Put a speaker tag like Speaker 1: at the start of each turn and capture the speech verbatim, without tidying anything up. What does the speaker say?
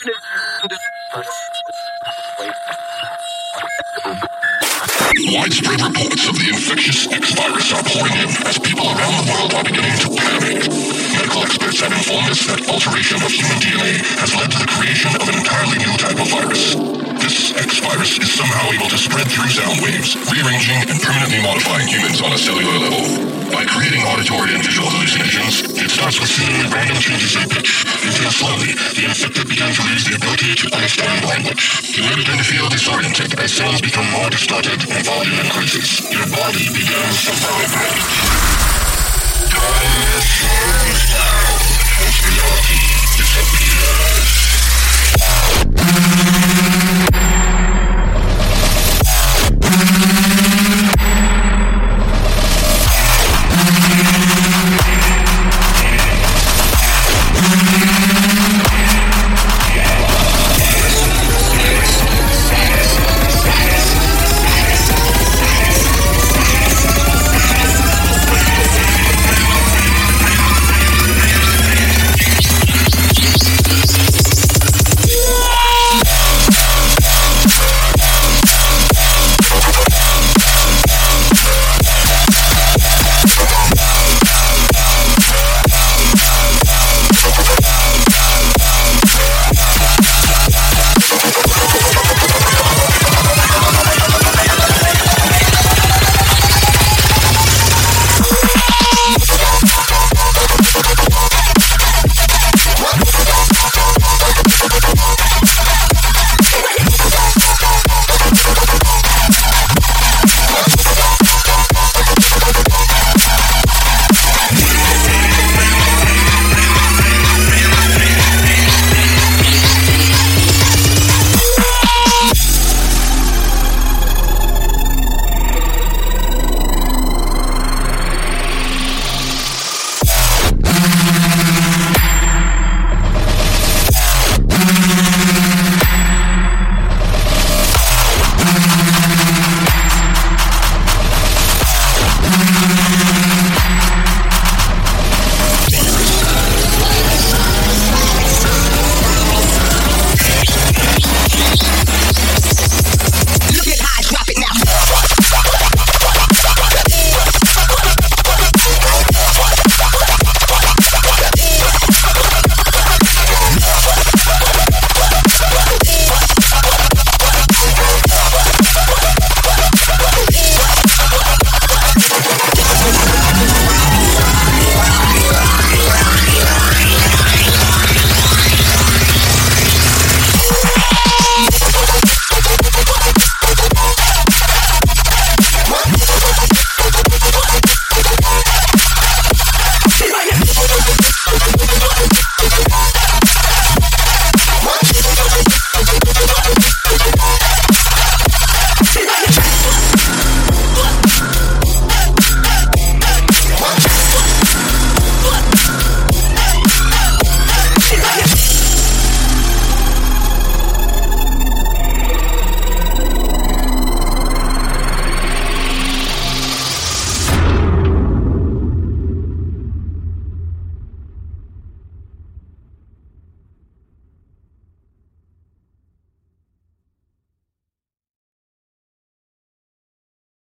Speaker 1: Widespread reports of the infectious X virus are pouring in as people around the world are beginning to panic. Medical experts have informed us that alteration of human D N A has led to the creation of an entirely new type of virus. This X virus is somehow able to spread through sound waves, rearranging and permanently modifying humans on a cellular level. By creating auditory and visual hallucinations, it starts with seemingly random changes in pitch, until slowly, the infected begin to lose the ability to understand language. You may begin to feel disoriented as sounds become more distorted and volume increases. Your body begins to vibrate. Time slows down as reality